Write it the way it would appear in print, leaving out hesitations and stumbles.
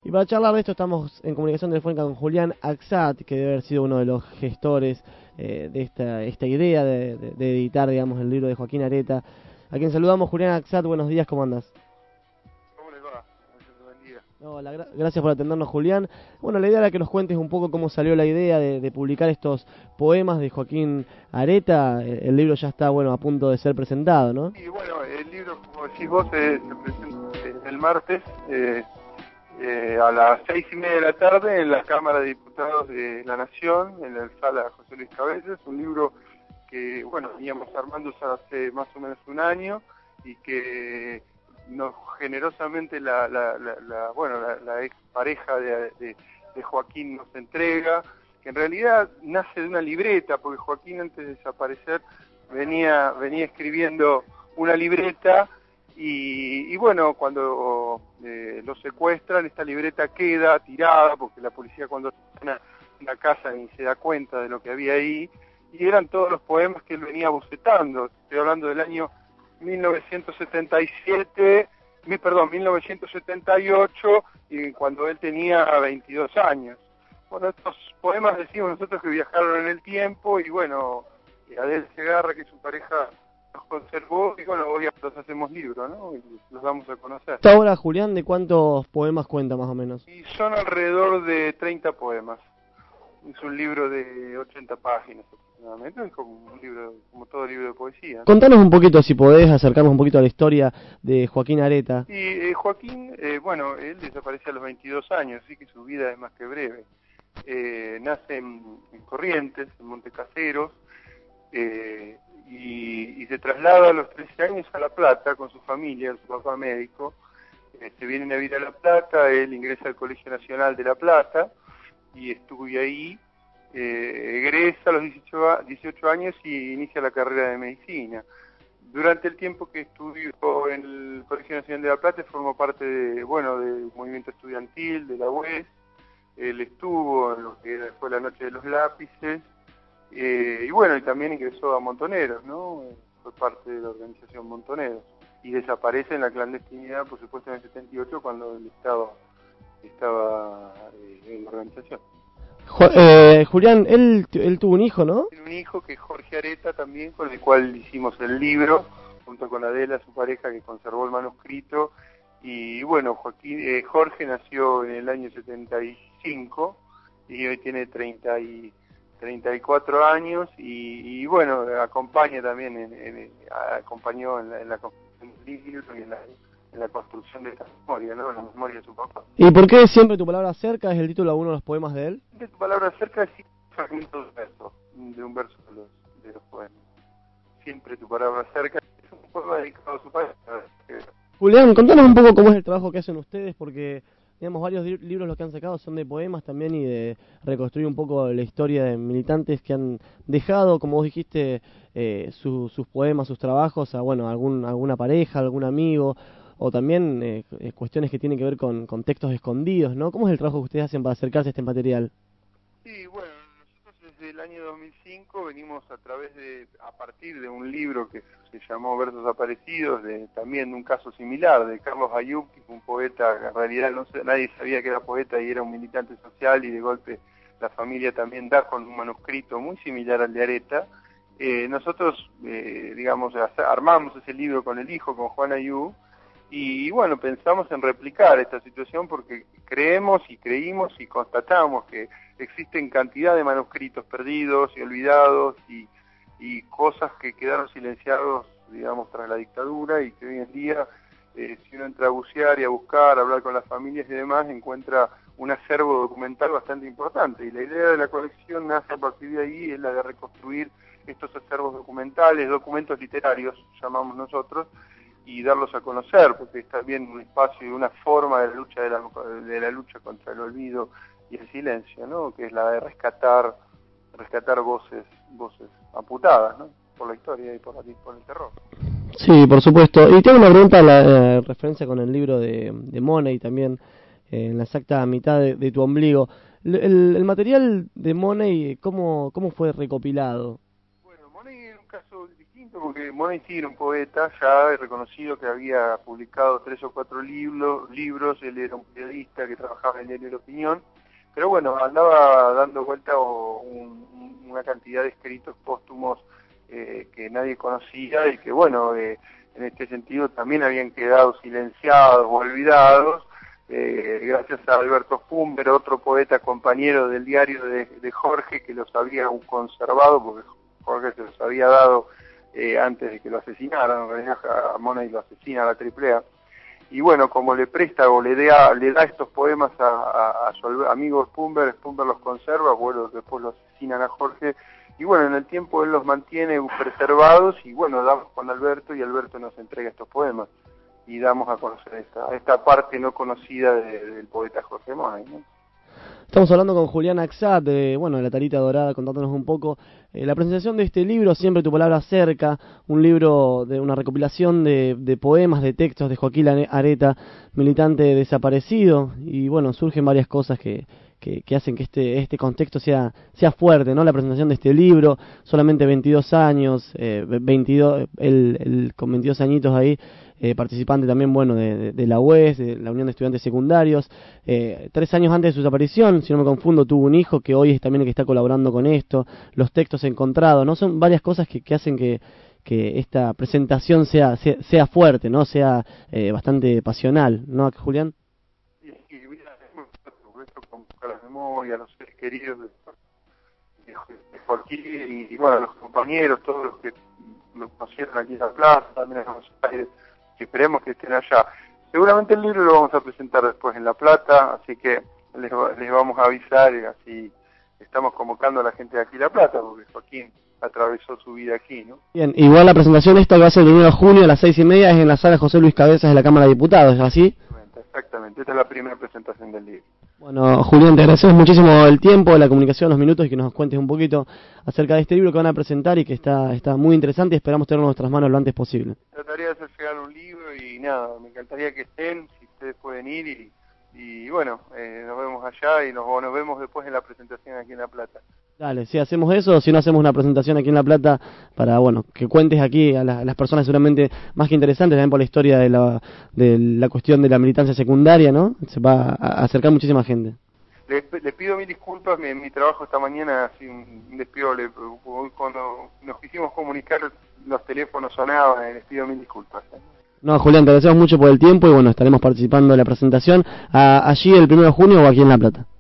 Y para charlar de esto estamos en comunicación telefónica con Julián Aksat, que debe haber sido uno de los gestores de esta idea de editar, digamos, el libro de Joaquín Areta. A quien saludamos. Julián Aksat, buenos días, ¿cómo andás? ¿Cómo les va? Buen día. Hola, gracias por atendernos, Julián. Bueno, la idea era que nos cuentes un poco cómo salió la idea de publicar estos poemas de Joaquín Areta. El libro ya está, bueno, a punto de ser presentado, ¿no? Y bueno, el libro, como decís vos, se presenta el martes a las 6:30 de la tarde en la Cámara de Diputados de la Nación, en la sala José Luis Cabezas. Un libro que, bueno, veníamos armando hace más o menos un año y que nos generosamente la ex pareja de Joaquín nos entrega, que en realidad nace de una libreta, porque Joaquín antes de desaparecer venía escribiendo una libreta y bueno, cuando lo secuestran, esta libreta queda tirada, porque la policía cuando está en la casa ni se da cuenta de lo que había ahí, y eran todos los poemas que él venía bocetando. Estoy hablando del año 1978, y cuando él tenía 22 años. Bueno, estos poemas decimos nosotros que viajaron en el tiempo, y bueno, Adel Segarra, que es su pareja, los conservó, y bueno, hoy los hacemos libros, ¿no? Y los damos a conocer. Esta obra, Julián, ¿de cuántos poemas cuenta más o menos? Y son alrededor de 30 poemas. Es un libro de 80 páginas aproximadamente, es como un libro, como todo libro de poesía. Contanos un poquito, si podés, acercarnos un poquito a la historia de Joaquín Areta. Y Joaquín, bueno, él desaparece a los 22 años, así que su vida es más que breve. Nace en Corrientes, en Montecaseros, y se traslada a los 13 años a La Plata con su familia, su papá médico. Se vienen a vivir a La Plata, él ingresa al Colegio Nacional de La Plata y estudia ahí, egresa a los 18 años y inicia la carrera de medicina. Durante el tiempo que estudió en el Colegio Nacional de La Plata formó parte del movimiento estudiantil de la UES. Él estuvo en lo que fue la Noche de los Lápices, y bueno, y también ingresó a Montoneros, ¿no? Fue parte de la organización Montoneros, y desaparece en la clandestinidad, por supuesto, en el 78, cuando él estaba en la organización. Julián, él tuvo un hijo, ¿no? Tiene un hijo que es Jorge Areta también, con el cual hicimos el libro, junto con Adela, su pareja, que conservó el manuscrito. Y bueno, Jorge nació en el año 75 y hoy tiene 34 años y bueno, acompaña también, acompañó en la construcción del libro y en la construcción de esta memoria, ¿no? La memoria de su papá. ¿Y por qué Siempre tu palabra cerca es el título de uno de los poemas de él? Siempre tu palabra cerca es un fragmento de un verso de los poemas. Siempre tu palabra cerca es un poema dedicado a su padre. Julián, contanos un poco cómo es el trabajo que hacen ustedes, porque digamos varios libros los que han sacado son de poemas también y de reconstruir un poco la historia de militantes que han dejado, como vos dijiste, sus poemas, sus trabajos a alguna pareja, algún amigo, o también cuestiones que tienen que ver con textos escondidos, ¿no? ¿Cómo es el trabajo que ustedes hacen para acercarse a este material? Sí, bueno, nosotros desde el año 2005 venimos a partir de un libro que se llamó Versos Aparecidos, también de un caso similar, de Carlos Ayub, que fue un poeta, que en realidad nadie sabía que era poeta y era un militante social, y de golpe la familia también da con un manuscrito muy similar al de Areta. Nosotros, armamos ese libro con el hijo, con Juan Ayub, y bueno, pensamos en replicar esta situación porque creímos y constatamos que existen cantidad de manuscritos perdidos y olvidados y cosas que quedaron silenciados, digamos, tras la dictadura, y que hoy en día, si uno entra a bucear y a buscar, a hablar con las familias y demás, encuentra un acervo documental bastante importante. Y la idea de la colección nace a partir de ahí, es la de reconstruir estos acervos documentales, documentos literarios, llamamos nosotros, y darlos a conocer, porque es también un espacio y una forma de la lucha contra el olvido y el silencio, ¿no? Que es la de rescatar voces amputadas, ¿no? Por la historia y por el terror. Sí, por supuesto. Y tengo una pregunta, la referencia con el libro de Money también, en la exacta mitad de tu ombligo. El material de Money, ¿cómo fue recopilado? Bueno, Money es un caso distinto distinto porque Money sí era un poeta ya reconocido que había publicado 3 o 4 libros, él era un periodista que trabajaba en el diario La Opinión, pero bueno, andaba dando vuelta una cantidad de escritos póstumos que nadie conocía y que bueno, en este sentido también habían quedado silenciados o olvidados, gracias a Alberto Fumber, otro poeta compañero del diario de Jorge, que los había conservado porque Jorge se los había dado antes de que lo asesinaran. En realidad a Money lo asesina a la AAA, y bueno, como le presta o le da estos poemas a su amigo Spumber los conserva, bueno, después lo asesinan a Jorge, y bueno, en el tiempo él los mantiene preservados, y bueno, damos con Alberto, y Alberto nos entrega estos poemas, y damos a conocer esta parte no conocida del poeta Jorge Money, ¿no? Estamos hablando con Julián Axat, de La Tarita Dorada, contándonos un poco la presentación de este libro, Siempre tu palabra cerca, un libro de una recopilación de poemas, de textos de Joaquín Areta, militante desaparecido, y bueno, surgen varias cosas que hacen que este contexto sea fuerte, ¿no? La presentación de este libro, solamente 22 años, 22, él con 22 añitos ahí, participante también, de la UES, de la Unión de Estudiantes Secundarios. 3 años antes de su desaparición, si no me confundo, tuvo un hijo que hoy es también el que está colaborando con esto, los textos encontrados, ¿no? Son varias cosas que hacen que esta presentación sea fuerte, ¿no? Sea bastante pasional, ¿no, Julián? Sí, mira, esto convoca la memoria, los seres queridos de Joaquín y bueno, los compañeros, todos los que lo conocieron aquí en la plaza, también en Buenos Aires, que esperemos que estén allá. Seguramente el libro lo vamos a presentar después en La Plata, así que les vamos a avisar, y así estamos convocando a la gente de aquí La Plata, porque Joaquín atravesó su vida aquí, ¿no? Bien, igual la presentación esta va a ser el 1 de junio a las 6:30, es en la sala José Luis Cabezas de la Cámara de Diputados, ¿es así? Exactamente, esta es la primera presentación del libro. Bueno, Julián, te agradecemos muchísimo el tiempo, la comunicación, los minutos, y que nos cuentes un poquito acerca de este libro que van a presentar y que está muy interesante, y esperamos tenerlo en nuestras manos lo antes posible. Trataría de hacer llegar un libro y nada, me encantaría que estén, si ustedes pueden ir, y bueno, nos vemos allá y nos vemos después en la presentación aquí en La Plata. Dale, si hacemos eso, o si no hacemos una presentación aquí en La Plata para, que cuentes aquí a las personas seguramente más que interesantes también por la historia de la cuestión de la militancia secundaria, ¿no? Se va a acercar muchísima gente. Le pido mil disculpas, mi trabajo esta mañana, así un despido, cuando nos quisimos comunicar los teléfonos sonaban, les pido mil disculpas. No, Julián, te agradecemos mucho por el tiempo y estaremos participando de la presentación allí el 1 de junio o aquí en La Plata.